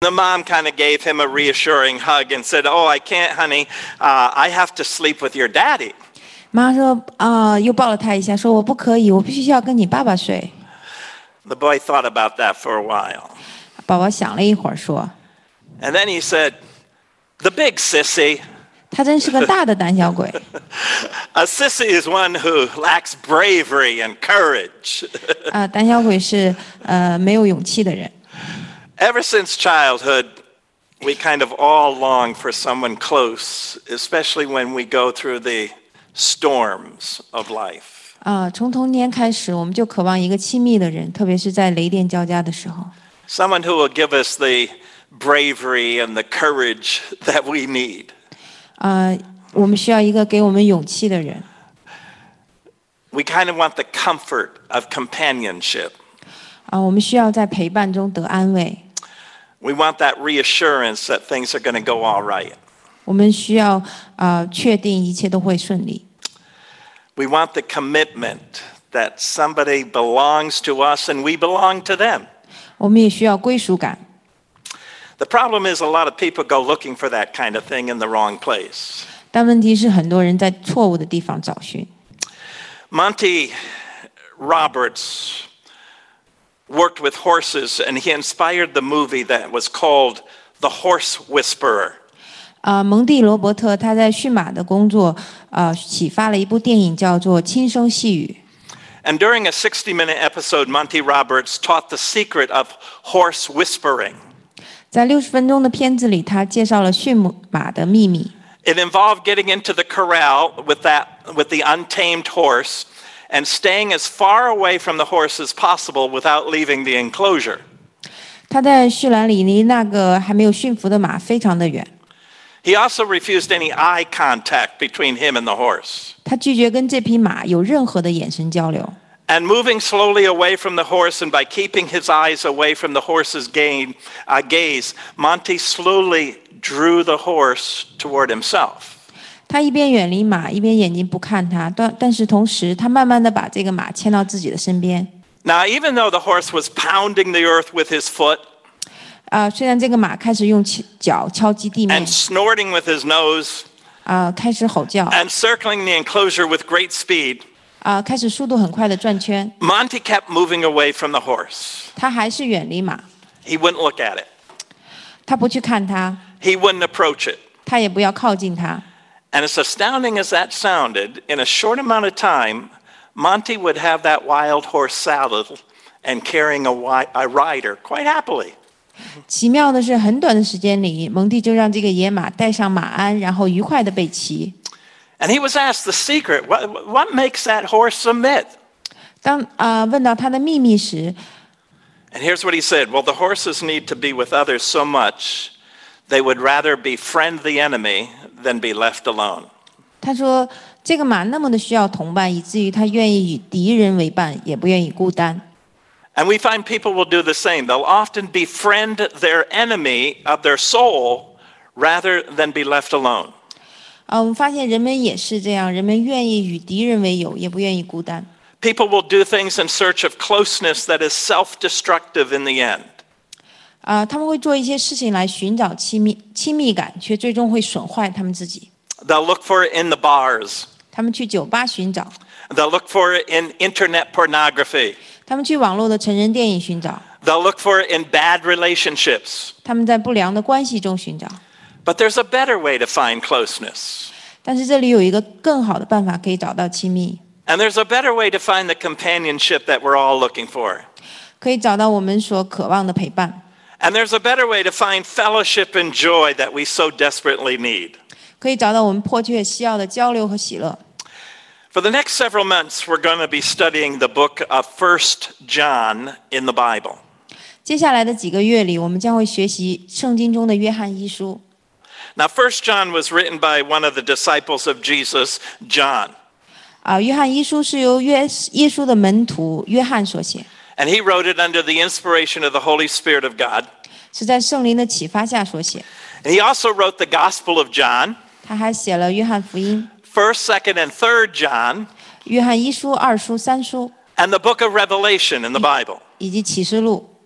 The mom kind of gave him a reassuring hug and said, "Oh, I can't, honey. I have to sleep with your daddy." 妈说又抱了他一下，说我不可以，我必须要跟你爸爸睡。 The boy thought about that for a while. 宝宝想了一会儿说 And then he said, "The big sissy." 他真是个大的胆小鬼。 A sissy is one who lacks bravery and courage. 胆小鬼是没有勇气的人。 Ever since childhood, we kind of all long for someone close, especially when we go through the storms of life. 从童年开始，我们就渴望一个亲密的人，特别是在雷电交加的时候。 Someone who will give us the bravery and the courage that we need. 我们需要一个给我们勇气的人。 We kind of want the comfort of companionship. 我们需要在陪伴中得安慰。 We want that reassurance that things are going to go all right. 我们需要确定一切都会顺利。 We want the commitment that somebody belongs to us and we belong to them. 我们也需要归属感。 The problem is a lot of people go looking for that kind of thing in the wrong place. 但问题是，很多人在错误的地方找寻。 Monty Roberts worked with horses, and he inspired the movie that was called The Horse Whisperer. 蒙蒂罗伯特他在驯马的工作启发了一部电影叫做《轻声细语》。 And during a 60-minute episode, Monty Roberts taught the secret of horse whispering. 在60分钟的片子里，他介绍了驯马的秘密。 It involved getting into the corral with the untamed horse and staying as far away from the horse as possible without leaving the enclosure. 他在驯栏里离那个还没有驯服的马非常的远。 He also refused any eye contact between him and the horse. 他拒绝跟这匹马有任何的眼神交流。 And moving slowly away from the horse and by keeping his eyes away from the horse's gaze, Monty slowly drew the horse toward himself. 他一边远离马，一边眼睛不看他，但是同时，他慢慢的把这个马牵到自己的身边。 Now, even though the horse was pounding the earth with his foot, 虽然这个马开始用脚敲击地面 and snorting with his nose, 开始吼叫 and circling the enclosure with great speed, 开始速度很快的转圈 Monty kept moving away from the horse. 他还是远离马 He wouldn't look at it. 他不去看它 He wouldn't approach it. 他也不要靠近它 And as astounding as that sounded, in a short amount of time, Monty would have that wild horse saddled and carrying a rider quite happily. 奇妙的是，很短的时间里，蒙蒂就让这个野马带上马鞍，然后愉快的被骑。 And he was asked the secret, what makes that horse submit? 当问到他的秘密时， And here's what he said, well, the horses need to be with others so much, they would rather befriend the enemy than be left alone. 他说这个马那么的需要同伴，以至于他愿意与敌人为伴，也不愿意孤单。 And we find people will do the same. They'll often befriend their enemy of their soul rather than be left alone. 我们发现人们也是这样，人们愿意与敌人为友，也不愿意孤单。 People will do things in search of closeness that is self-destructive in the end. 他们会做一些事情来寻找亲密感，却最终会损坏他们自己。 They'll look for it in the bars. 他们去酒吧寻找， They'll look for it in internet pornography. 他们去网络的成人电影寻找， They'll look for it in bad relationships. 他们在不良的关系中寻找。 But there's a better way to find closeness. 但是这里有一个更好的办法可以找到亲密， And there's a better way to find the companionship that we're all looking for. 可以找到我们所渴望的陪伴， And there's a better way to find fellowship and joy that we so desperately need. 可以找到我们迫切需要的交流和喜乐。 For the next several months, we're going to be studying the book of 1 John in the Bible. 接下来的几个月里，我们将会学习圣经中的约翰一书。 Now, 1 John was written by one of the disciples of Jesus, John. 约翰一书是由耶稣的门徒约翰所写， And he wrote it under the inspiration of the Holy Spirit of God. 是在圣灵的启发下所写。 And he also wrote the Gospel of John, 他还写了约翰福音、 1st, 2nd, and 3rd John, 约翰一书、二书、三书， and the book of Revelation in the Bible. 以及启示录。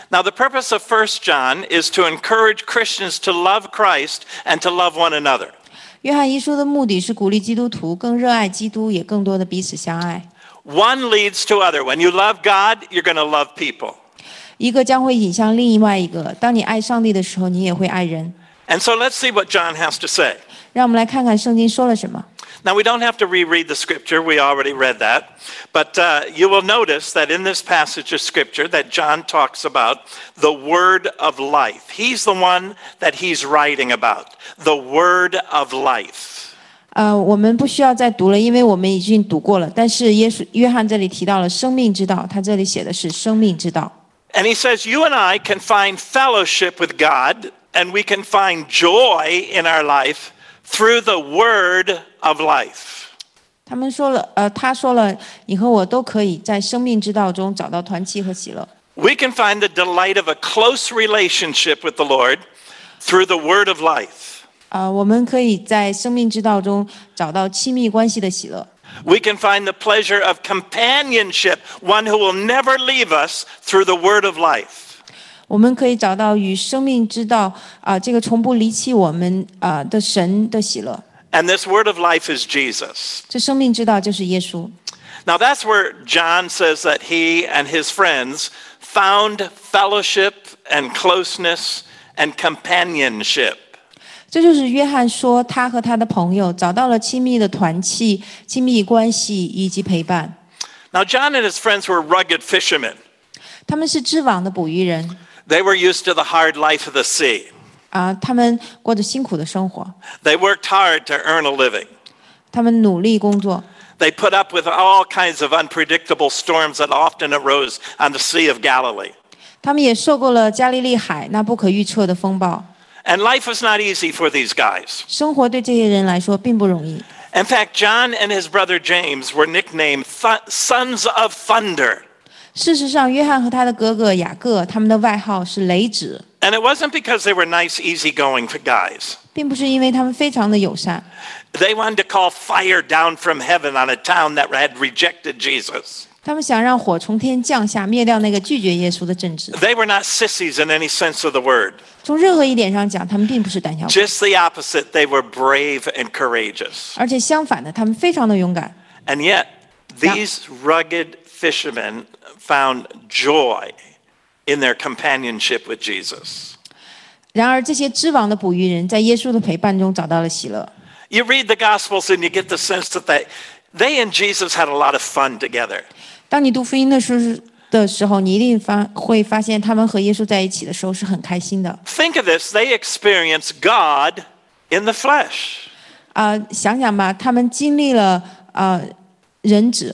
Now, the purpose of 1 John is to encourage Christians to love Christ and to love one another. 约翰一书的目的是鼓励基督徒更热爱基督，也更多的彼此相爱。 One leads to other. When you love God, you're going to love people. 一个将会引向另外一个。当你爱上帝的时候，你也会爱人。 And so let's see what John has to say. 让我们来看看圣经说了什么。 Now, we don't have to reread the scripture. We already read that. But you will notice that in this passage of scripture that John talks about the word of life. He's the one that he's writing about, the word of life. 我们不需要再读了，因为我们已经读过了。但是约翰这里提到了生命之道，他这里写的是生命之道。 And he says, you and I can find fellowship with God, and we can find joy in our life through the word of life. 他说了，你和我都可以在生命之道中找到团契和喜乐。 We can find the delight of a close relationship with the Lord through the word of life. 我们可以在生命之道中找到亲密关系的喜乐。 We can find the pleasure of companionship, one who will never leave us through the word of life. 我们可以找到与生命之道这个从不离弃我们的神的喜乐。 And this word of life is Jesus. 这生命之道就是耶稣。 Now that's where John says that he and his friends found fellowship and closeness and companionship. 这就是约翰说他和他的朋友找到了亲密的团契、亲密关系以及陪伴。 Now John and his friends were rugged fishermen. 他们是织网的捕鱼人。 They were used to the hard life of the sea. 他们过着辛苦的生活。 They worked hard to earn a living. 他们努力工作。 They put up with all kinds of unpredictable storms that often arose on the Sea of Galilee. 他们也受够了加利利海那不可预测的风暴。 And life was not easy for these guys. 生活对这些人来说并不容易。 In fact, John and his brother James were nicknamed Sons of Thunder. 事实上，约翰和他的哥哥雅各，他们的外号是雷子。 And it wasn't because they were nice, easygoing guys. 并不是因为他们非常的友善。 They wanted to call fire down from heaven on a town that had rejected Jesus. 他们想让火从天降下，灭掉那个拒绝耶稣的政治。 They were not sissies in any sense of the word. 从任何一点上讲，他们并不是胆小鬼。 Just the opposite, they were brave and courageous. 而且相反的，他们非常的勇敢。 And yet, these rugged fishermen found joy in their companionship with Jesus. 然而，这些织网的捕鱼人在耶稣的陪伴中找到了喜乐。 You read the Gospels and you get the sense that they and Jesus had a lot of fun together. 当你读福音的时候，你一定会发现他们和耶稣在一起的时候是很开心的。 Think of this, they experienced God in the flesh. 想想吧，他们经历了人子。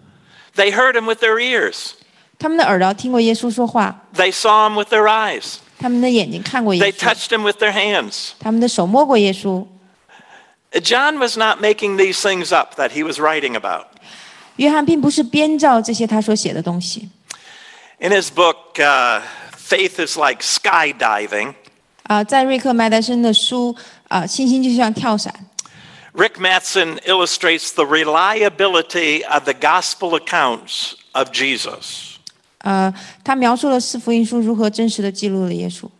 They heard him with their ears. 他们的耳朵听过耶稣说话。 They saw him with their eyes. 他们的眼睛看过耶 They 稣。 touched him with their hands. 他们的手摸过耶稣。 John was not making these things up that he was writing about. 约翰并不是编造这些他所写的东西。 In his book, Faith is Like Skydiving. 在瑞克麦德森的书信心就像跳伞。 Rick Mattson illustrates the reliability of the gospel accounts of Jesus. 他描述了四福音书如何真实的记录了耶稣。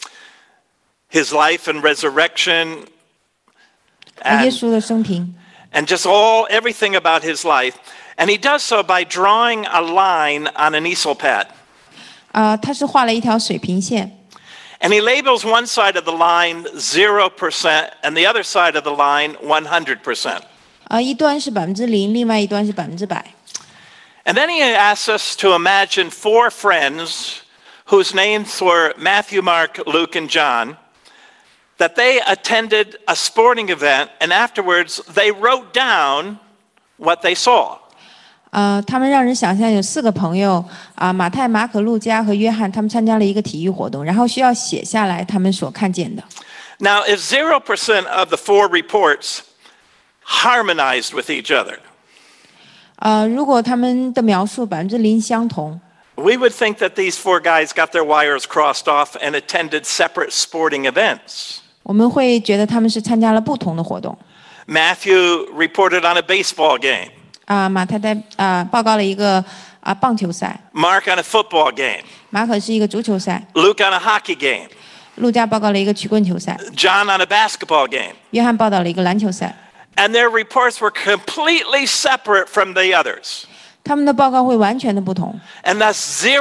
His life and resurrection. 耶稣的生平。 And just everything about his life. And he does so by drawing a line on an easel pad. 他是画了一条水平线。 And he labels one side of the line 0% and the other side of the line 100%. 一端是0%，另外一端是100%。 And then he asks us to imagine 4 friends whose names were Matthew, Mark, Luke, and John, that they attended a sporting event and afterwards they wrote down what they saw. 他们让人想象有4个朋友马太、马可、路加和约翰，他们参加了一个体育活动，然后需要写下来他们所看见的。 Now, if 0% of the 4 reports harmonized with each other, 如果他们的描述0%相同， we would think that these 4 guys got their wires crossed off and attended separate sporting events. 我们会觉得他们是参加了不同的活动。 Matthew reported on a baseball game. 马太报告了一个棒球赛， Mark on a football game, 马可是一个足球赛， Luke on a hockey game, 路加报告了一个曲棍球赛， John on a basketball game. 约翰报道了一个篮球赛。 And their reports were completely separate from the others. 他们的报告会完全的不同， And thus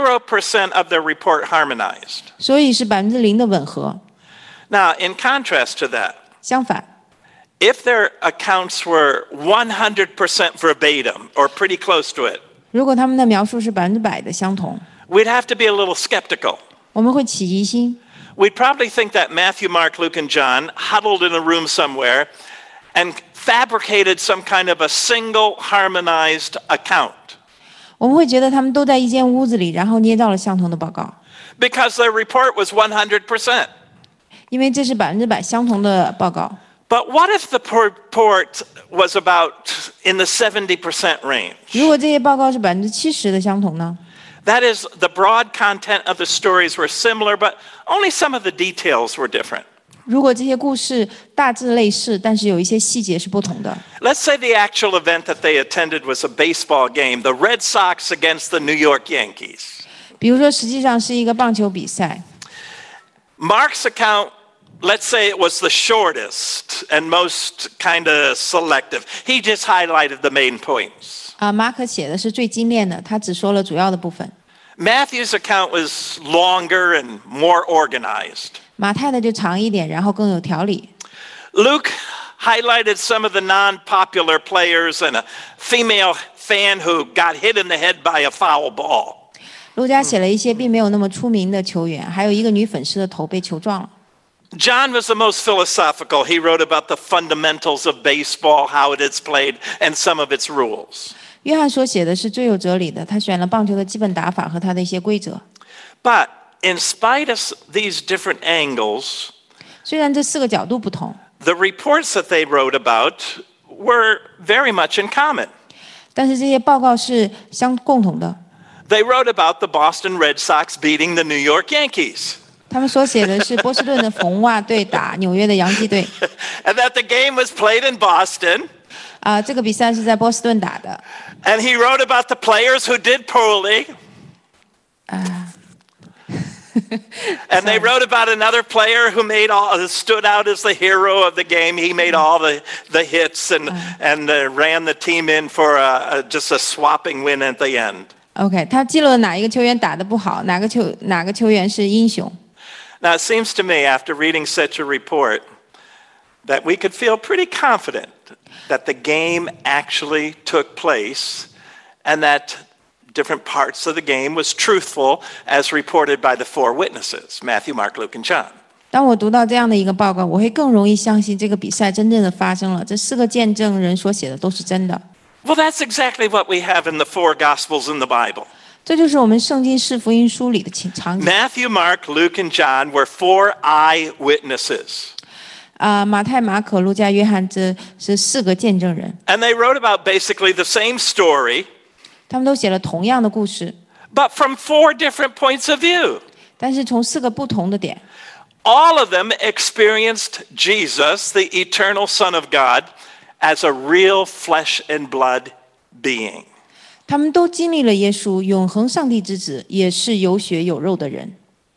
0% of their report harmonized. 所以是0%的吻合。 Now, in contrast to that, 相反， if their accounts were 100% verbatim or pretty close to it, 如果他们的描述是100%的相同， we'd have to be a little skeptical. 我们会起疑心。 We'd probably think that Matthew, Mark, Luke, and John huddled in a room somewhere and fabricated some kind of a single harmonized account. 我们会觉得他们都在一间屋子里，然后捏造了相同的报告， Because their report was 100%. 因为这是100%相同的报告。 But what if the report was about in the 70% range? 如果这些报告是70%的相同呢？ That is, the broad content of the stories were similar, but only some of the details were different. 如果这些故事大致类似，但是有一些细节是不同的。 Let's say the actual event that they attended was a baseball game, the Red Sox against the New York Yankees. 比如说，实际上是一个棒球比赛， Mark's account, let's say it was the shortest and most kind of selective. He just highlighted the main points. 马可写的是最精炼的，他只说了主要的部分。 Matthew's account was longer and more organized. 马太的就长一点，然后更有条理。 Luke highlighted some of the non-popular players and a female fan who got hit in the head by a foul ball. 路加写了一些并没有那么出名的球员，还有一个女粉丝的头被球撞了。 John was the most philosophical. He wrote about the fundamentals of baseball, how it is played, and some of its rules. 约翰所写的是最有哲理的，他选了棒球的基本打法和他的一些规则。 But in spite of these different angles, 虽然这4个角度不同， the reports that they wrote about were very much in common. 但是这些报告是共同的。 They wrote about the Boston Red Sox beating the New York Yankees. 他们所写的是波士顿的红袜队打纽约的洋基队， And that the game was played in Boston. 这个比赛是在波士顿打的。 And he wrote about the players who did poorly. And they wrote about another player who stood out as the hero of the game. He made all the hits and ran the team in for just a swapping win at the end. OK， 他记录了哪一个球员打得不好，哪个球员是英雄。 Now, it seems to me, after reading such a report, that we could feel pretty confident that the game actually took place and that different parts of the game was truthful as reported by the 4 witnesses, Matthew, Mark, Luke, and John. 当我读到这样的一个报告，我会更容易相信这个比赛真正的发生了，这4个见证人所写的都是真的。 Well, that's exactly what we have in the 4 Gospels in the Bible. 这就是我们圣经4福音书里的场景。 Matthew, Mark, Luke, and John were 4 eyewitnesses. 马太、马可、路加、约翰，这是4个见证人， And they wrote about basically the same story, 他们都写了同样的故事， but from 4 different points of view. 但是从4个不同的点。 All of them experienced Jesus, the eternal Son of God, as a real flesh and blood being. 他们都经历了耶稣，永恒上帝之子，也是有血有肉的人。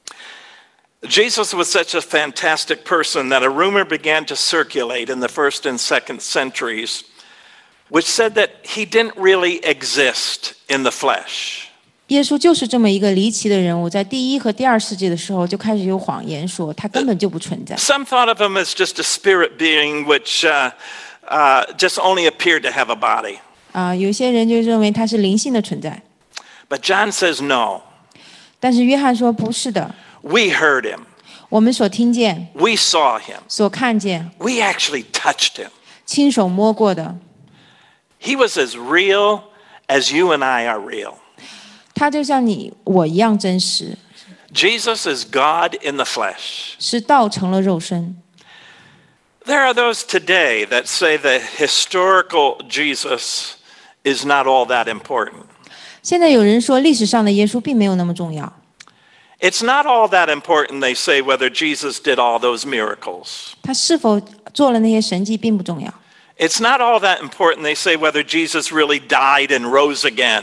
Jesus was such a fantastic person that a rumor began to circulate in the 1st and 2nd centuries, which said that he didn't really exist in the flesh. 耶稣就是这么一个离奇的人物，在第1和第2世纪的时候就开始有谎言说他根本就不存在。 Some thought of him as just a spirit being which just only appeared to have a body. 有些人就认为他是灵性的存在， But John says no. 但是约翰说不是的， We heard him. 我们所听见、 We saw him. 所看见、 We actually touched him. 亲手摸过的， He was as real as you and I are real. 他就像你我一样真实， Jesus is God in the flesh. 是道成了肉身。 There are those today that say the historical Jesus is not all that important. 现在有人说历史上的耶稣并没有那么重要， It's not all that important, they say, whether Jesus did all those miracles. 他是否做了那些神迹并不重要。 It's not all that important, they say, whether Jesus really died and rose again.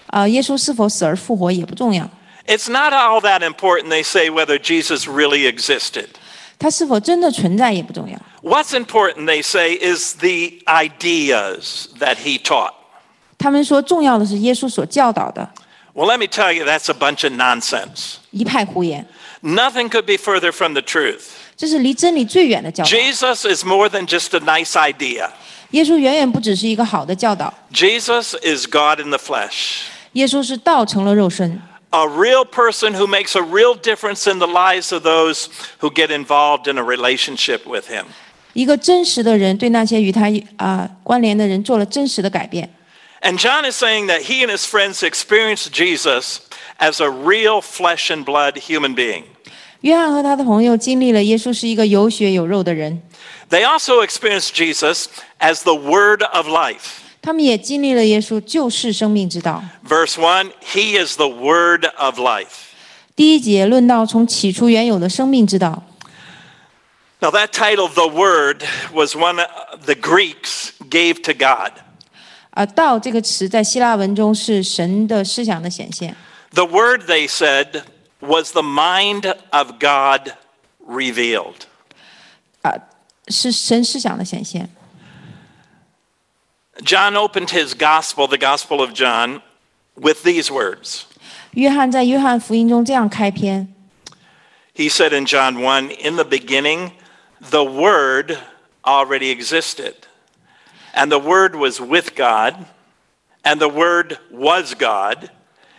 耶稣是否死而复活也不重要， It's not all that important, they say, whether Jesus really existed. 他是否真的存在也不重要。 What's important, they say, is the ideas that he taught. 他们说重要的是耶稣所教导的， Well, let me tell you, that's a bunch of nonsense. 一派胡言， Nothing could be further from the truth. 这是离真理最远的教导。 Jesus is more than just a nice idea. 耶稣远远不只是一个好的教导， Jesus is God in the flesh, 耶稣是道成了肉身， a real person who makes a real difference in the lives of those who get involved in a relationship with him. 一个真实的人，对那些与他关联的人做了真实的改变。 And John is saying that he and his friends experienced Jesus as a real flesh and blood human being. 约翰和他的朋友经历了耶稣是一个有血有肉的人， They also experienced Jesus as the Word of life. 他们也经历了耶稣就是生命之道。 Verse 1, he is the Word of life. 第一节论到从起初原有的生命之道， Now that title, the Word, was one the Greeks gave to God. 道这个词在希腊文中是神的思想的显现。 The Word, they said, was the mind of God revealed. 是神思想的显现。 John opened his gospel, the Gospel of John, with these words. 约翰在约翰福音中这样开篇， He said in John 1, in the beginning, the Word already existed. And the Word was with God, and the Word was God.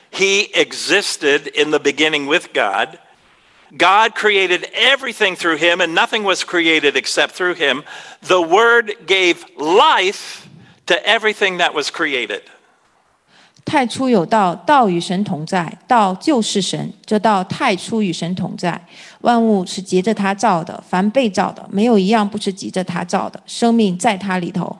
He existed in the beginning with God. God created everything through him, and nothing was created except through him. The Word gave life to everything that was created. 太初有道，道与神同在，道就是神，这道太初与神同在。万物是藉着他造的，凡被造的，没有一样不是藉着他造的。生命在他里头。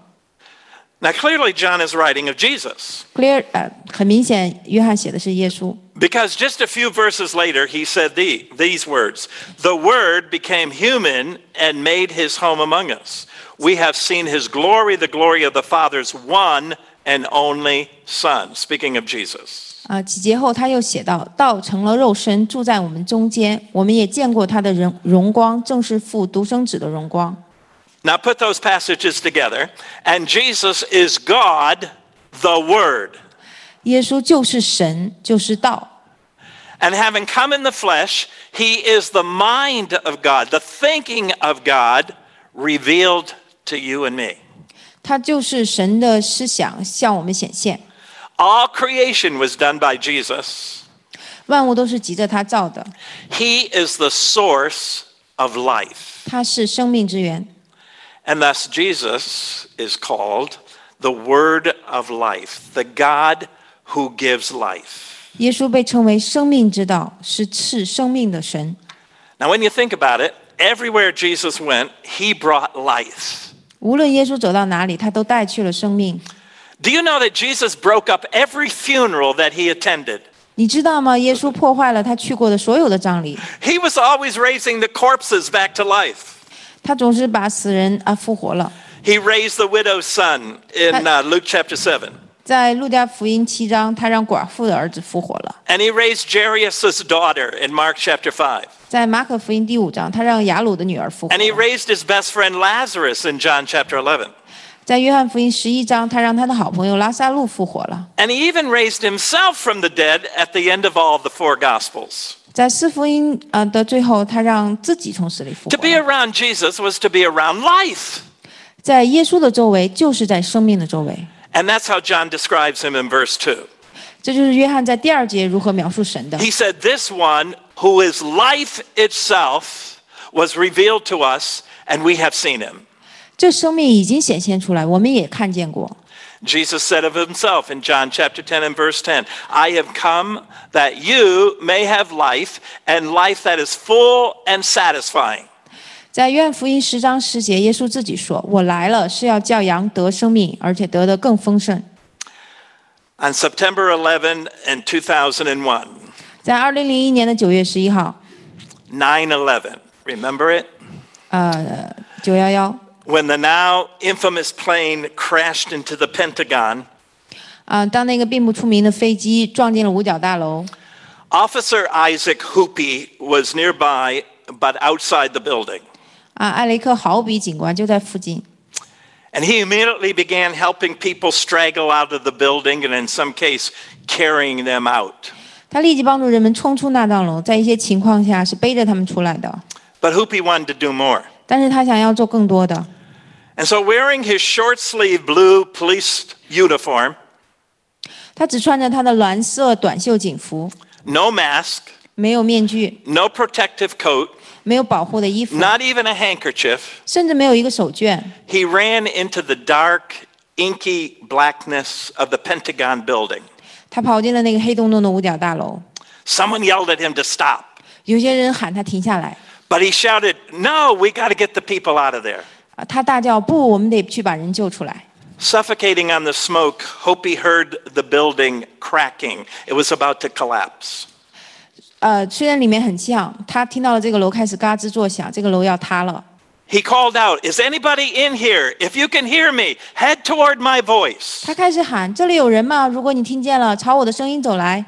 Now, clearly, John is writing of Jesus, 很明显，约翰写的是耶稣。 because just a few verses later, he said these words, the Word became human and made his home among us. We have seen his glory, the glory of the Father's one and only Son. Speaking of Jesus. 几节后他又写道：道成了肉身，住在我们中间，我们也见过他的荣光，正是父独生子的荣光。 Now put those passages together, and Jesus is God, the Word. 耶稣就是神，就是道。 And having come in the flesh, he is the mind of God, the thinking of God revealed to you and me. 他就是神的思想向我们显现。 All creation was done by Jesus. 万物都是藉着他造的， He is the source of life. 他是生命之源。 And thus Jesus is called the Word of life, the God who gives life. 耶稣被称为生命之道，是赐生命的神。 Now when you think about it, everywhere Jesus went, he brought life. 无论耶稣走到哪里，他都带去了生命。 Do you know that Jesus broke up every funeral that he attended? 你知道吗？耶稣破坏了他去过的所有的葬礼， He was always raising the corpses back to life. 他总是把死人复活了。 He raised the widow's son in Luke chapter 7. 在路加福音7章，他让寡妇的儿子复活了。 And he raised Jairus' daughter in Mark chapter 5. 在马可福音第5章，他让雅鲁的女儿复活 And he 了。 raised his best friend Lazarus in John chapter 11. 在约翰福音11章，他让他的好朋友拉撒路复活了。 And he even raised himself from the dead at the end of all the four Gospels. 在四福音的最后，他让自己从死里复 To 活 be 了。 around Jesus was to be around life. 在耶稣的周围，就是在生命的周围。 And that's how John describes him in verse 2. 这就是约翰在第2节如何描述神的。 He said, this one who is life itself was revealed to us, and we have seen him. 这生命已经显现出来，我们也看见过。 Jesus said of himself in John chapter 10 and verse 10, I have come that you may have life, and life that is full and satisfying. 在约翰福音10章10节，耶稣自己说：“我来了，是要叫羊得生命，而且得的更丰盛。” On September 11 in 2001, 在2001年的9月11号， 9/11, remember it? 911， When the now infamous plane crashed into the Pentagon, 当那个并不出名的飞机撞进了五角大楼， Officer Isaac Hoopy was nearby, but outside the building. 艾雷克豪比警官就在附近， And he immediately began helping people straggle out of the building and in some case carrying them out. 他立即帮助人们冲出那幢楼，在一些情况下是背着他们出来的， But Hoopy wanted to do more. 但是他想要做更多的。 And so wearing his short-sleeved blue police uniform, 他只穿着他的蓝色短袖警服， no mask, 没有面具， no protective coat, 没有保护的衣服， not even a handkerchief, 甚至没有一个手绢。 he ran into the dark, inky blackness of the Pentagon building. 他跑进了那个黑洞洞的五角大楼， Someone yelled at him to stop, 有些人喊他停下来， but he shouted, "No, we got to get the people out of there." 他大叫：“不，我们得去把人救出来。” Suffocating on the smoke, Hopi heard the building cracking. It was about to collapse. 虽然里面很像，他听到了这个楼开始嘎吱作响，这个楼要塌了。 He called out, "Is anybody in here? If you can hear me, head toward my voice." 他开始喊：“这里有人吗？如果你听见了，朝我的声音走来。”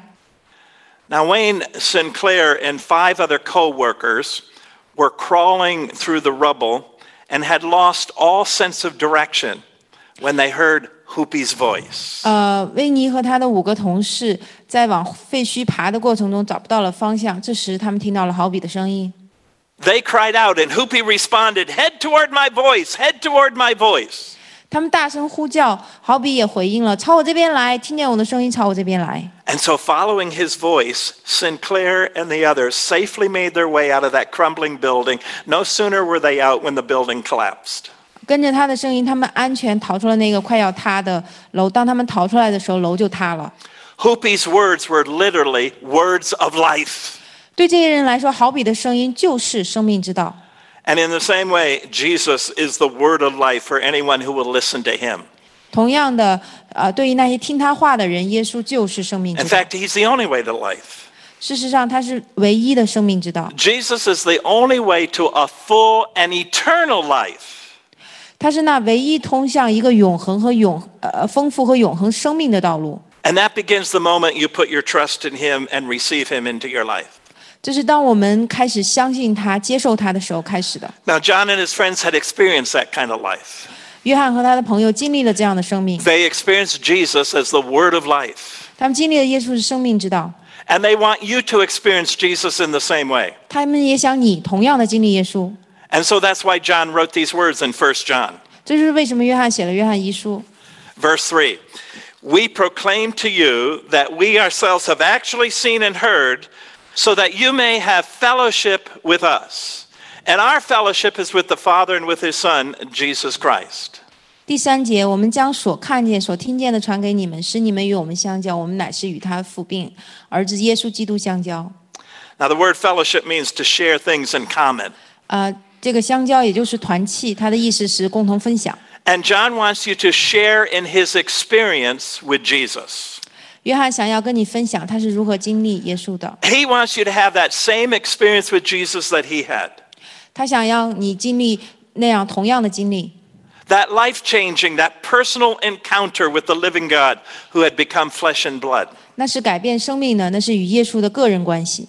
Now, Wayne Sinclair and 5 other co-workers were crawling through the rubble and had lost all sense of direction when they heard Hoopy's voice. 威尼和他的5个同事在往废墟爬的过程中找不到了方向，这时他们听到了豪比的声音。 They cried out, and Hoopy responded, "Head toward my voice, head toward my voice." 他们大声呼叫，豪比也回应了：“朝我这边来！听见我的声音，朝我这边来。” And so, following his voice, Sinclair and the others safely made their way out of that crumbling building. No sooner were they out when the building collapsed. 跟着他的声音，他们安全逃出了那个快要塌的楼。当他们逃出来的时候，楼就塌了。 Hoopy's words were literally words of life. 对这些人来说，豪比的声音就是生命之道。 And in the same way, Jesus is the word of life for anyone who will listen to him. 同样的，对于那些听他话的人，耶稣就是生命之 In 道。 fact, he's the only way to life. 事实上，他是唯一的生命之道， Jesus is the only way to a full and eternal life. 他是那唯一通向一个永恒和丰富和永恒生命的道路。 And that begins the moment you put your trust in him and receive him into your life. 这是当我们开始相信他、接受他的时候开始的。 Now, John and his friends had experienced that kind of life. 约翰和他的朋友经历了这样的生命， They experienced Jesus as the word of life. 他们经历了耶稣是生命之道， And they want you to experience Jesus in the same way. 他们也想你同样的经历耶稣。 And so that's why John wrote these words in 1 John. 这就是为什么约翰写了约翰一书。 Verse 3, "We proclaim to you that we ourselves have actually seen and heard, so that you may have fellowship with us. And our fellowship is with the Father and with his Son, Jesus Christ." 第3节，我们将所看见、所听见的传给你们，使你们与我们相交。我们乃是与他父并儿子耶稣基督相交。 Now, the word fellowship means to share things in common. 这个相交也就是团契，它的意思是共同分享。 And John wants you to share in his experience with Jesus. 约翰想要跟你分享他是如何经历耶稣的， He wants you to have that same experience with Jesus that he had. 他想要你经历那样同样的经历， That life-changing, that personal encounter with the living God who had become flesh and blood. 那是改变生命的，那是与耶稣的个人关系。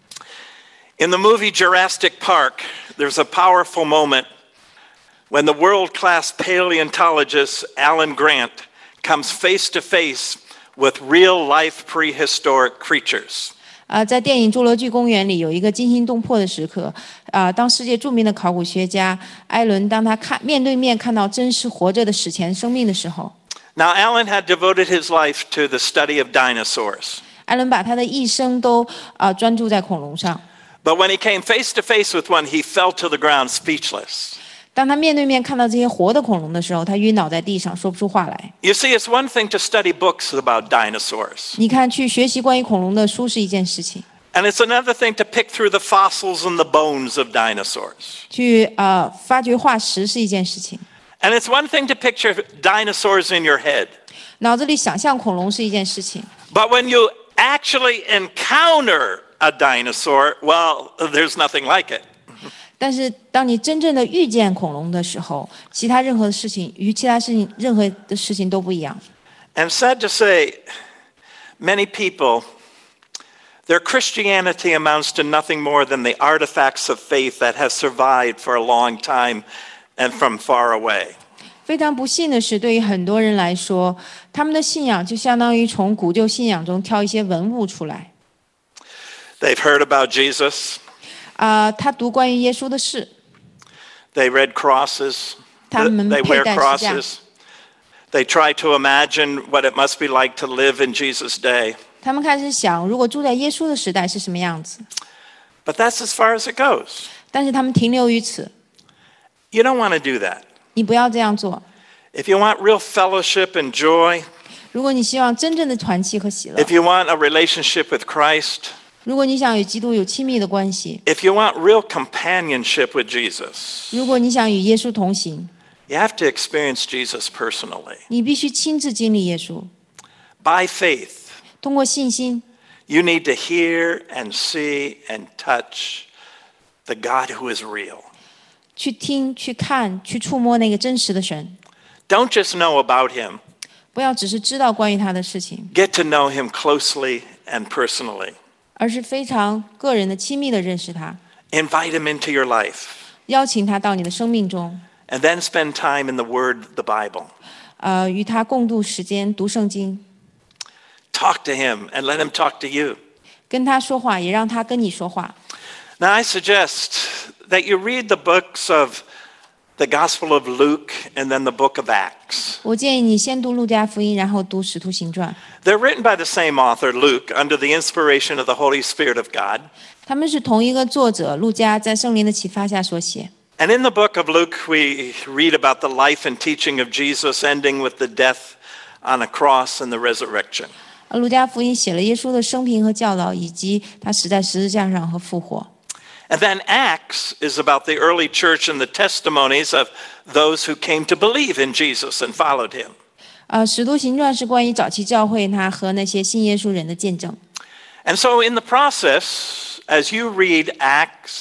In the movie Jurassic Park, there's a powerful moment when the world-class paleontologist Alan Grant comes face to face with real-life prehistoric creatures. 在电影《侏罗纪公园》里有一个惊心动魄的时刻，当世界著名的考古学家艾伦当他面对面看到真实活着的史前生命的时候， Now, Alan had devoted his life to the study of dinosaurs. 艾伦把他的一生都专注在恐龙上。 But when he came face to face with one, he fell to the ground speechless. 当他面对面看到这些活的恐龙的时候，他晕倒在地上，说不出话来。 You see, it's one thing to study books about dinosaurs. 你看，去学习关于恐龙的书是一件事情， And it's another thing to pick through the fossils and the bones of dinosaurs. 去发掘化石是一件事情， And it's one thing to picture dinosaurs in your head. 脑子里想象恐龙是一件事情。 But when you actually encounter a dinosaur, well, there's nothing like it. 但是当你真正的遇见恐龙的时候，其他任何的事情与其他事情任何的事情都不一样。 And sad to say, many people, their Christianity amounts to nothing more than the artifacts of faith that have survived for a long time and from far away. 非常不幸的是，对于很多人来说，他们的信仰就相当于从古旧信仰中挑一些文物出来。 They've heard about Jesus. 他读关于耶稣的事， They read crosses. 他们 They 佩 wear 戴十字架， crosses. They try to imagine what it must be like to live in Jesus' day. 他们开始想，如果住在耶稣的时代是什么样子。 But that's as far as it goes. 但是他们停留于此。 You don't want to do that. 你不要这样做。 If you want real fellowship and joy, 如果你希望真正的团契和喜乐， if you want a relationship with Christ, 如果你想与基督有亲密的关系， if you want real companionship with Jesus, 如果你想与耶稣同行， you have to experience Jesus personally. 你必须亲自经历耶稣。 By faith, 通过信心， you need to hear and see and touch the God who is real. 去听、去看、去触摸那个真实的神。 Don't just know about him. 不要只是知道关于他的事情， Get to know him closely and personally. 而是非常个人的、亲密的认识他， Invite him into your life. 邀请他到你的生命中， And then spend time in the Word, the Bible. 与他共度时间，读圣经， Talk to him and let him talk to you. 跟他说话，也让他跟你说话。 Now, I suggest that you read the books of the Gospel of Luke and then the book of Acts. 我建议你先读路加福音，然后读使徒行传。 They're written by the same author, Luke, under the inspiration of the Holy Spirit of God. 他们是同一个作者，路加在圣灵的启发下所写。 And in the book of Luke, we read about the life and teaching of Jesus, ending with the death on a cross and the resurrection. 路加福音写了耶稣的生平和教导，以及他死在十字架上和复活。 And then Acts is about the early church and the testimonies of those who came to believe in Jesus and followed him. 使徒行传是关于早期教会他和那些信耶稣人的见证。 And so in the process, as you read Acts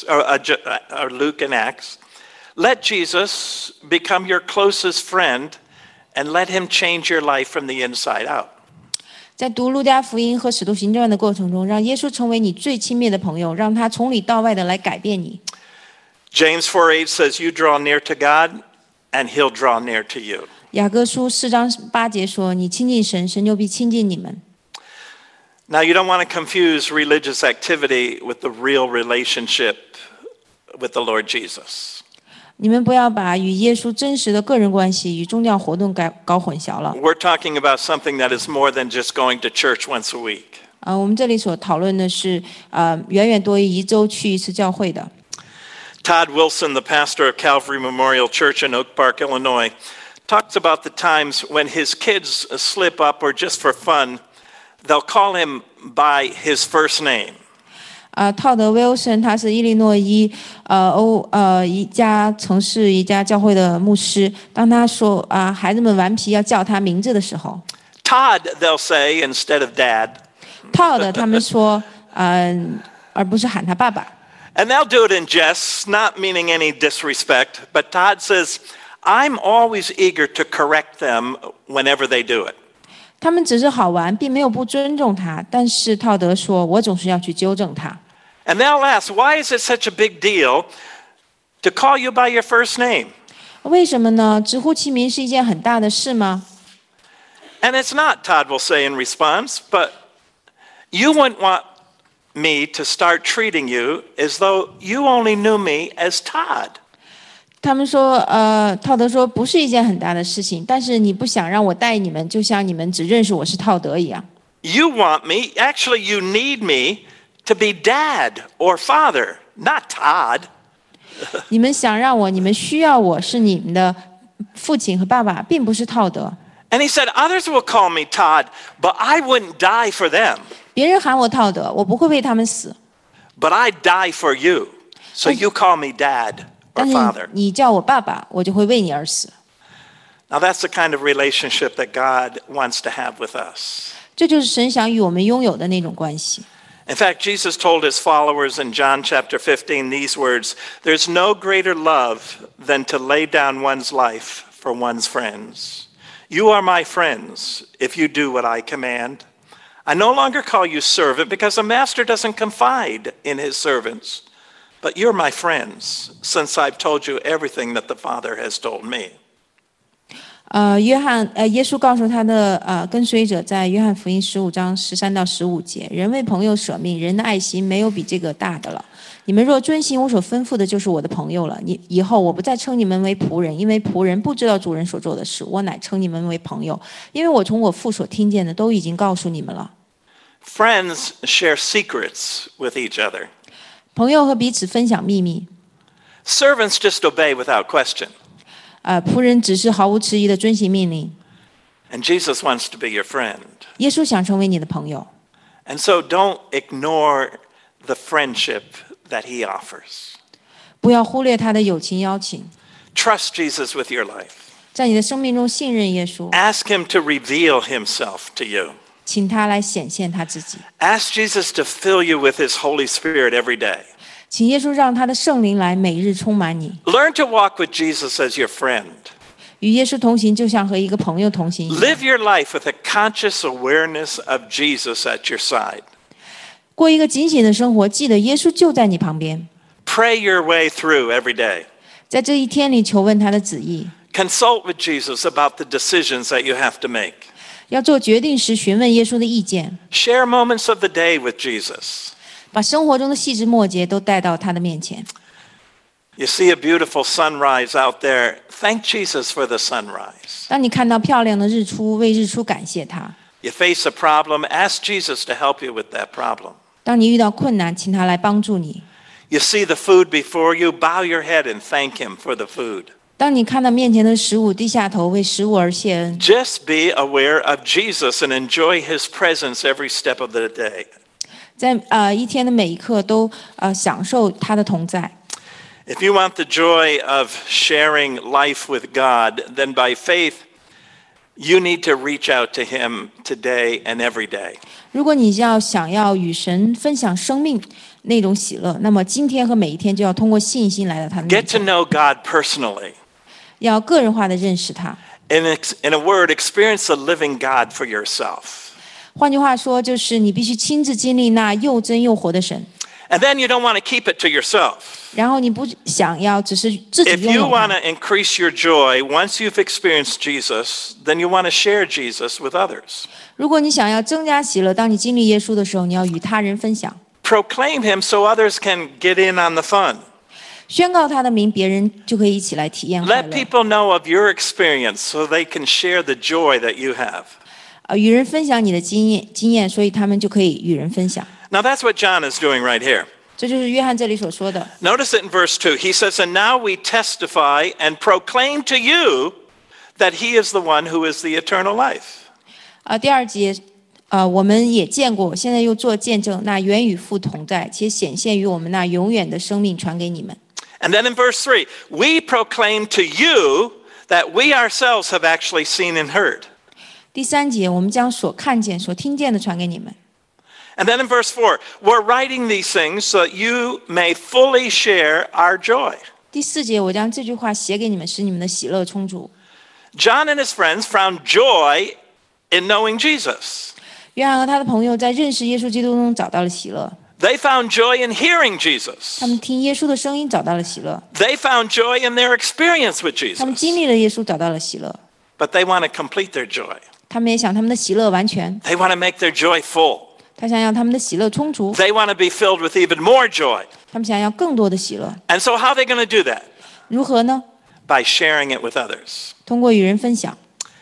or Luke and Acts, let Jesus become your closest friend and let him change your life from the inside out. 在读路加福音和使徒行传的过程中，让耶稣成为你最亲密的朋友，让他从里到外的来改变你。 James 4:8 says, you draw near to God and he'll draw near to you. 雅各书4章8节说：“你亲近神，神就必亲近你们。” Now, you don't want to confuse religious activity with the real relationship with the Lord Jesus. 你们不要把与耶稣真实的个人关系与宗教活动搞混淆了。 We're talking about something that is more than just going to church once a week. 我们这里所讨论的是，远远多于一周去一次教会的。 Todd Wilson, the pastor of Calvary Memorial Church in Oak Park, Illinois, talks about the times when his kids slip up or just for fun, they'll call him by his first name. 套德·威尔森他是伊利诺伊一家城市一家教会的牧师。当他说孩子们顽皮要叫他名字的时候 Todd, they'll say instead of dad. 套的他们说而不是喊他爸爸。 And they'll do it in jest, not meaning any disrespect, but Todd says, I'm always eager to correct them whenever they do it. 他们只是好玩，并没有不尊重他，但是套德说：“我总是要去纠正他。” And they'll ask, why is it such a big deal to call you by your first name? 为什么呢？直呼其名是一件很大的事吗？ And it's not, Todd will say in response, but you wouldn't want me to start treating you as though you only knew me as Todd. 他们说，套德说不是一件很大的事情，但是你不想让我带你们，就像你们只认识我是套德一样。 You want me, actually you need me to be dad or father, not Todd. 你们想让我，你们需要我是你们的父亲和爸爸，并不是套德。 And he said, others will call me Todd, but I wouldn't die for them. 别人喊我套德，我不会为他们死。 But I'd die for you. So you call me dad or 但是 father. 你叫我爸爸，我就会为你而死。 Now that's the kind of relationship that God wants to have with us. 这就是神想与我们拥有的那种关系。 In fact, Jesus told his followers in John chapter 15 these words, there's no greater love than to lay down one's life for one's friends. You are my friends if you do what I command. I no longer call you servant because a master doesn't confide in his servants. But you're my friends since I've told you everything that the Father has told me. 耶稣告诉他的跟随者，在约翰福音15章13到15节，人为朋友舍命，人的爱心没有比这个大的了。你们若遵行我所吩咐的，就是我的朋友了。以后我不再称你们为仆人，因为仆人不知道主人所做的事，我乃称你们为朋友，因为我从我父所听见的都已经告诉你们了。 Friends share secrets with each other. 朋友和彼此分享秘密。 Servants just obey without question. 仆人只是毫无迟疑的遵行命令。 And Jesus wants to be your friend. 耶稣想成为你的朋友。 And so don't ignore the friendship that he offers. 不要忽略他的友情邀请。 Trust Jesus with your life. 在你的生命中信任耶稣。 Ask him to reveal himself to you. 请他来显现他自己。 Ask Jesus to fill you with his Holy Spirit every day. 请耶稣让他的圣灵来每日充满你。 Learn to walk with Jesus as your friend. 与耶稣同行，就像和一个朋友同行一样。 Live your life with a conscious awareness of Jesus at your side. 过一个警醒的生活，记得耶稣就在你旁边。 Pray your way through every day. 在这一天里求问他的旨意。 Consult with Jesus about the decisions that you have to make. 要做决定时询问耶稣的意见。 Share moments of the day with Jesus. 把生活中的细枝末节都带到他的面前。 You see a beautiful sunrise out there. Thank Jesus for the sunrise. 当你看到漂亮的日出，为日出感谢他。 You face a problem, ask Jesus to help you with that problem. 当你遇到困难，请他来帮助你。 You see the food before you, bow your head and thank him for the food. 当你看到面前的食物，低下头为食物而谢恩。 Just be aware of Jesus and enjoy his presence every step of the day. 在一天的每一刻都享受他的同在。 If you want the joy of sharing life with God, then by faith, you need to reach out to him today and every day. 如果你想要与神分享生命那种喜乐，那么今天和每一天就要通过信心来到他的面 Get to 前， know God personally. 要个人化的认识他。 In a word, experience the living God for yourself. 换句话说，就是你必须亲自经历那又真又活的神。 And then you don't want to keep it to yourself. 然后你不想要只是自己 If 拥 you 有 want 它 to increase your joy, once you've experienced Jesus, then you want to share Jesus with others. 如果你想要增加喜乐，当你经历耶稣的时候，你要与他人分享， Proclaim him so others can get in on the fun. 宣告他的名，别人就可以一起来体验快 Let 乐。 people know of your experience so they can share the joy that you have. 与人分享你的经验，所以他们就可以与人分享。 Now that's what John is doing right here. 这就是约翰这里所说的。 Notice it in verse 2. He says, "And now we testify and proclaim to you that he is the one who is the eternal life." 第二节，我们也见过，现在又做见证，那原与父同在，且显现于我们那永远的生命传给你们。 And then in verse 3, we proclaim to you that we ourselves have actually seen and heard. 第三节，我们将所看见、所听见的传给你们。 And then in verse 4, we're writing these things so that you may fully share our joy. 第四节，我将这句话写给你们，使你们的喜乐充足。 John and his friends found joy in knowing Jesus. 约翰和他的朋友在认识耶稣基督中找到了喜乐， They found joy in hearing Jesus. 他们听耶稣的声音找到了喜乐， They found joy in their experience with 他们 Jesus. 经历了耶稣找到了喜乐， But they want to complete their joy. 他们也想他们的喜乐完全， They want to make their joy full. 他想要他们的喜乐充足， They want to be filled with even more joy. 他们想要更多的喜乐。 And so how are they going to do that? 如何呢？ By sharing it with others. 通过与人分享。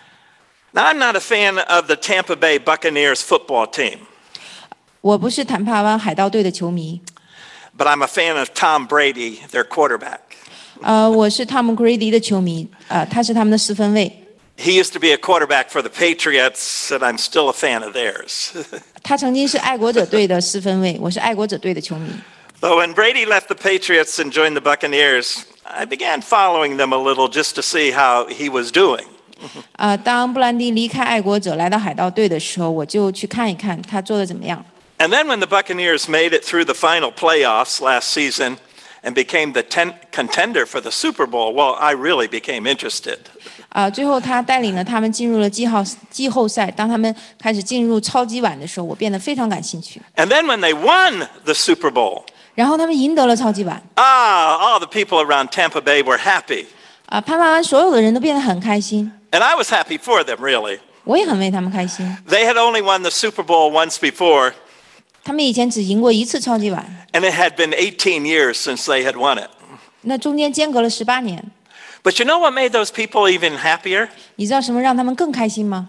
Now, I'm not a fan of the Tampa Bay Buccaneers football team, 我不是坦帕湾海盗队的球迷， but I'm a fan of Tom Brady, their quarterback. 我是汤姆·格雷迪的球迷，他是他们的四分卫。 He used to be a quarterback for the Patriots, and I'm still a fan of theirs. 他曾经是爱国者队的四分卫，我是爱国者队的球迷。 But when Brady left the Patriots and joined the Buccaneers, I began following them a little just to see how he was doing. 当布兰迪离开爱国者来到海盗队的时候，我就去看一看他做的怎么样。 And then when the Buccaneers made it through the final playoffs last season and became the contender for the Super Bowl, well, I really became interested. 最后他带领了他们进入了季后赛。当他们开始进入超级碗的时候，我变得非常感兴趣。 And then when they won the Super Bowl, 然后他们赢得了超级碗。 all the people around Tampa Bay were happy. 潘马湾所有的人都变得很开心。 And I was happy for them, really. 我也很为他们开心。 They had only won the Super Bowl once before. 他们以前只赢过一次超级碗。 And it had been 18 years since they had won it. 那中间间隔了18年。 But you know what made those people even happier? 你知道什么让他们更开心吗？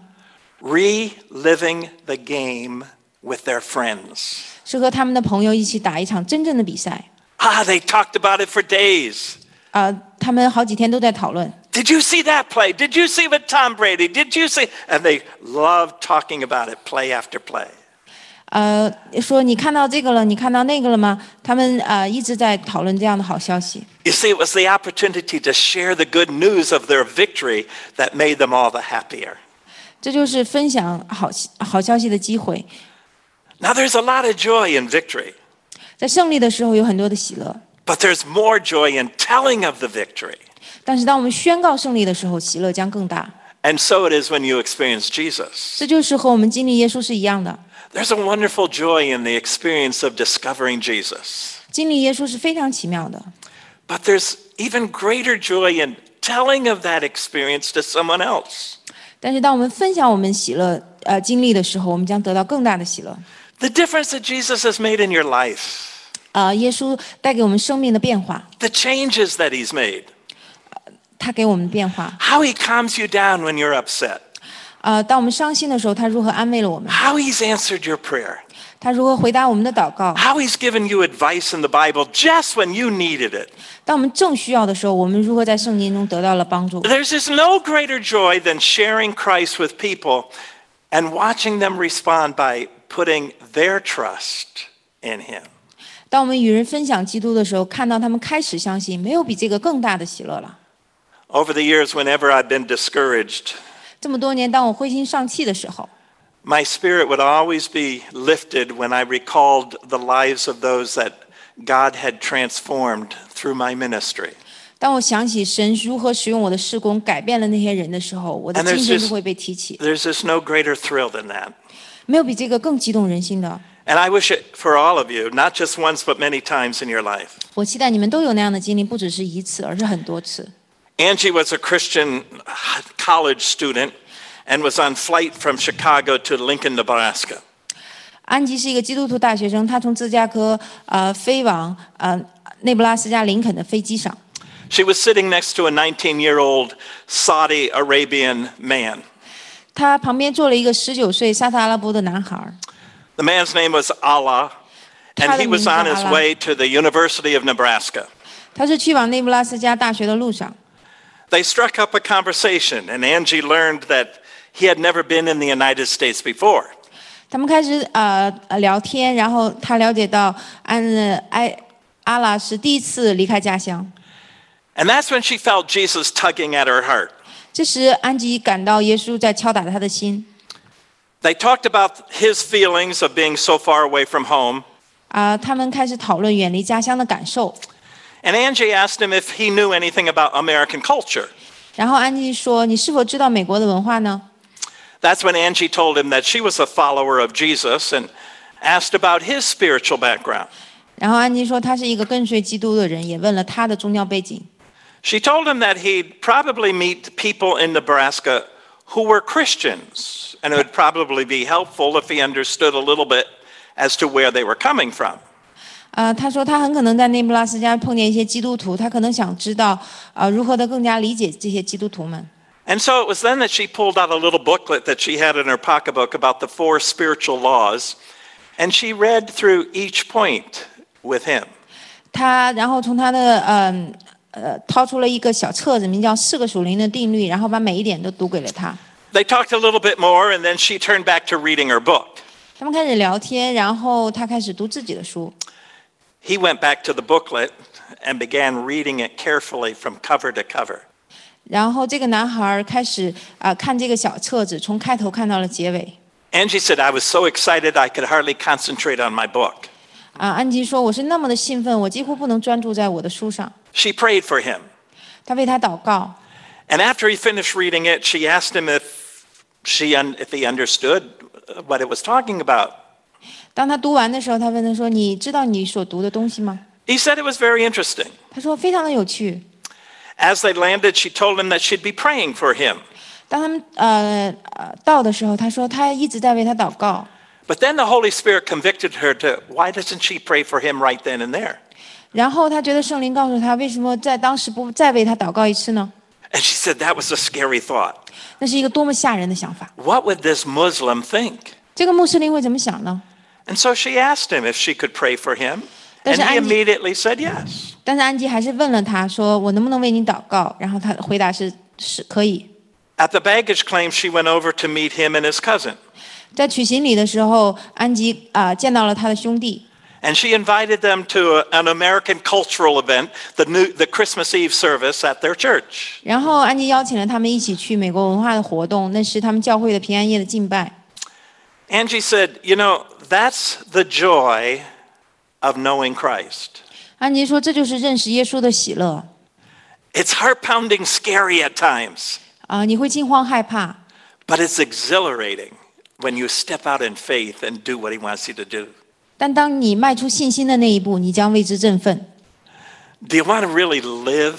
Reliving the game with their friends. 是和他们的朋友一起打一场真正的比赛。 They talked about it for days. 他们好几天都在讨论。 Did you see that play? Did you see with Tom Brady? Did you see? And they loved talking about it play after play. 说你看到这个了，你看到那个了吗？他们一直在讨论这样的好消息。 You see, it was the opportunity to share the good news of their victory that made them all the happier. 这就是分享好消息的机会。 Now there's a lot of joy in victory. 在胜利的时候有很多的喜乐。 But there's more joy in telling of the victory. 但是当我们宣告胜利的时候，喜乐将更大。 And so it is when you experience Jesus. 这就是和我们经历耶稣是一样的。 There's a wonderful joy in the experience of discovering Jesus. 经历耶稣是非常奇妙的。 But there's even greater joy in telling of that experience to someone else. 但是当我们分享我们喜乐经历的时候，我们将得到更大的喜乐。 The difference that Jesus has made in your life. 耶稣带给我们生命的变化。 The changes that he's made. 他给我们变化。 How he calms you down when you're upset. 当我们伤心的时候，他如何安慰了我们？ How he's answered your prayer. 他如何回答我们的祷告？ How he's given you advice in the Bible just when you needed it. 当我们正需要的时候，我们如何在圣经中得到了帮助？ There's just no greater joy than sharing Christ with people and watching them respond by putting their trust in him. 当我们与人分享基督的时候，看到他们开始相信，没有比这个更大的喜乐了。 Over the years, whenever I've been discouraged, 这么多年，当我灰心丧气的时候， my spirit would always be lifted when I recalled the lives of those that God had transformed through my ministry. 当我想起神如何使用我的事工改变了那些人的时候，我的精神就会被提起。 There's just no greater thrill than that. 没有比这个更激动人心的。 And I wish it for all of you, not just once, but many times in your life. 我期待你们都有那样的经历，不只是一次，而是很多次。 Angie was a Christian college student and was on flight from Chicago to Lincoln, Nebraska. 安吉是一个基督徒大学生，他从芝加哥飞往内布拉斯加林肯的飞机上。 She was sitting next to a 19-year-old Saudi Arabian man. 他旁边坐了一个19岁沙特阿拉伯的男孩。 The man's name was Allah, and he was on his way to the University of Nebraska. 他是去往内布拉斯加大学的路上。 They struck up a conversation, and Angie learned that he had never been in the United States before. 他们开始聊天，然后他了解到阿拉是第一次离开家乡。 And that's when she felt Jesus tugging at her heart. 这时，安吉感到耶稣在敲打他的心。 They talked about his feelings of being so far away from home. 他们开始讨论远离家乡的感受。 And Angie asked him if he knew anything about American culture. 然后安吉说：“你是否知道美国的文化呢？” That's when Angie told him that she was a follower of Jesus and asked about his spiritual background. 然后安吉说他是一个跟随基督的人，也问了他的宗教背景。 She told him that he'd probably meet people in Nebraska who were Christians, and it would probably be helpful if he understood a little bit as to where they were coming from. 他说他很可能在内布拉斯加碰见一些基督徒，他可能想知道如何的更加理解这些基督徒们。 And so it was then that she pulled out a little booklet that she had in her pocketbook about the 4 spiritual laws, and she read through each point with him. 他然后从他的掏出了一个小册子，名叫4个属灵的定律，然后把每一点都读给了他。 They talked a little bit more, and then she turned back to reading her book. 他们开始聊天，然后他开始读自己的书。 He went back to the booklet and began reading it carefully from cover to cover. 然后这个男孩开始看这个小册子，从开头看到了结尾。 Angie said, I was so excited I could hardly concentrate on my book. 安吉说：“我是那么的兴奋，我几乎不能专注在我的书上。” She prayed for him. 他为他祷告。 And after he finished reading it, she asked him if he understood what it was talking about. 当他读完的时候，他问他说：“你知道你所读的东西吗 He said it was very interesting. ？” 他说：“非常的有趣。” As they landed, she told him that she'd be praying for him. 当他们到的时候，他说他一直在为他祷告。 But then the Holy Spirit convicted her to, why doesn't she pray for him right then and there? 然后他觉得圣灵告诉他，为什么在当时不再为他祷告一次呢？ And she said that was a scary thought. 那是一个多么吓人的想法！ What would this Muslim think? 这个穆斯林会怎么想呢？ And so she asked him if she could pray for him. And he immediately said yes. 但是安吉还是问了他说：“我能不能为你祷告？”然后他的回答是可以。 At the baggage claim, she went over to meet him and his cousin. 在取行李的时候，安吉见到了他的兄弟。 And she invited them to an American cultural event, the Christmas Eve service at their church. 然后安吉邀请了他们一起去美国文化的活动，那是他们教会的平安夜的敬拜。 Angie said, that's the joy of knowing Christ. 安吉说：“这就是认识耶稣的喜乐 It's heart-pounding scary at times, 你会惊慌害怕， but it's exhilarating when you step out in faith and do what he wants you to do. 但当你迈出信心的那一步，你将为之振奋。 Do you want to really live?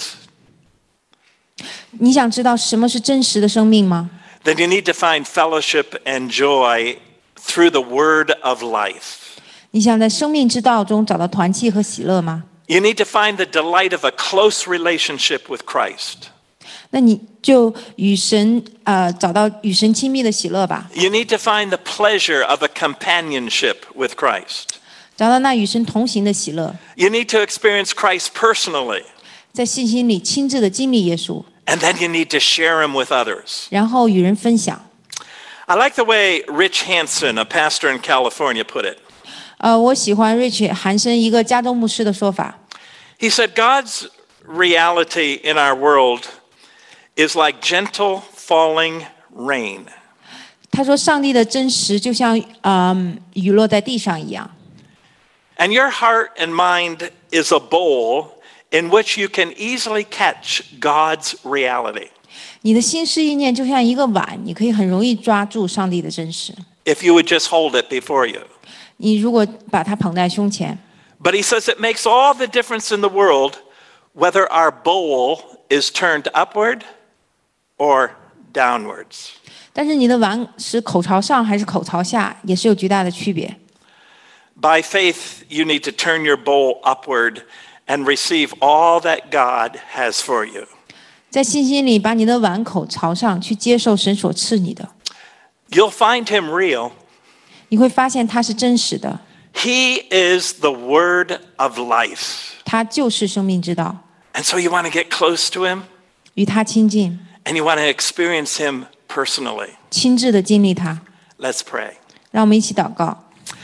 你想知道什么是真实的生命吗？ Then you need to find fellowship and joy through the word of life. 你想在生命之道中找到团契和喜乐吗？ You need to find the delight of a close relationship with Christ. 那你就与神找到与神亲密的喜乐吧， You need to find the pleasure of a companionship with Christ. 找到那与神同行的喜乐， You need to experience Christ personally, 在信心里亲自的经历耶稣， and then you need to share him with others. 然后与人分享。 I like the way Rich Hansen, a pastor in California, put it. 我喜欢 Rich 韩森一个加州牧师的说法， He said, God's reality in our world is like gentle falling rain. 他说上帝的真实就像雨落在地上一样。 And your heart and mind is a bowl in which you can easily catch God's reality. 你的心思意念就像一个碗，你可以很容易抓住上帝的真实。 If you would just hold it before you. 你如果把它捧在胸前， But he says it makes all the difference in the world whether our bowl is turned upward or downwards. 但是你的碗是口朝上还是口朝下，也是有巨大的区别。 By faith, you need to turn your bowl upward and receive all that God has for you. 在信心里，把你的碗口朝上，去接受神所赐你的， You'll find him real. 你会发现他是真实的， He is the word of life. 他就是生命之道， And so you want to get close to him 与他亲近， and you want to experience him personally. 亲自的经历他。 Let's pray. 让我们一起祷告。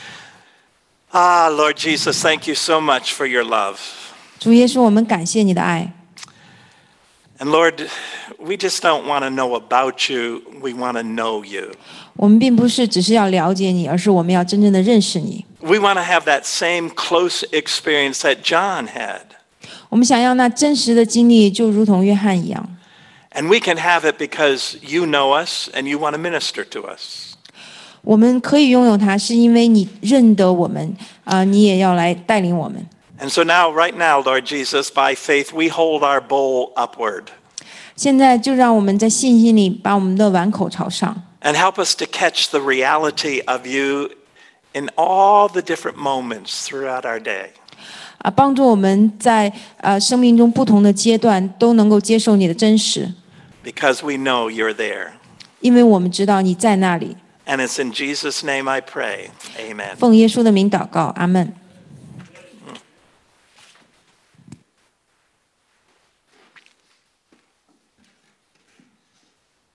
Lord Jesus, thank you so much for your love. 主耶稣，我们感谢你的爱。 And Lord, we just don't want to know about you. We want to know you. 我们并不是只是要了解你，而是我们要真正的认识你。 We want to have that same close experience that John had. 我们想要那真实的经历，就如同约翰一样。 And we can have it because you know us and you want to minister to us. 我们可以拥有它，是因为你认得我们，你也要来带领我们。 And so now, right now, Lord Jesus, by faith, we hold our bowl upward. 现在就让我们在信心里把我们的碗口朝上， And help us to catch the reality of you in all the different moments throughout our day. 帮助我们在生命中不同的阶段都能够接受你的真实， Because we know you're there. 因为我们知道你在那里。 And it's in Jesus' name I pray. Amen. 奉耶稣的名祷告，阿们。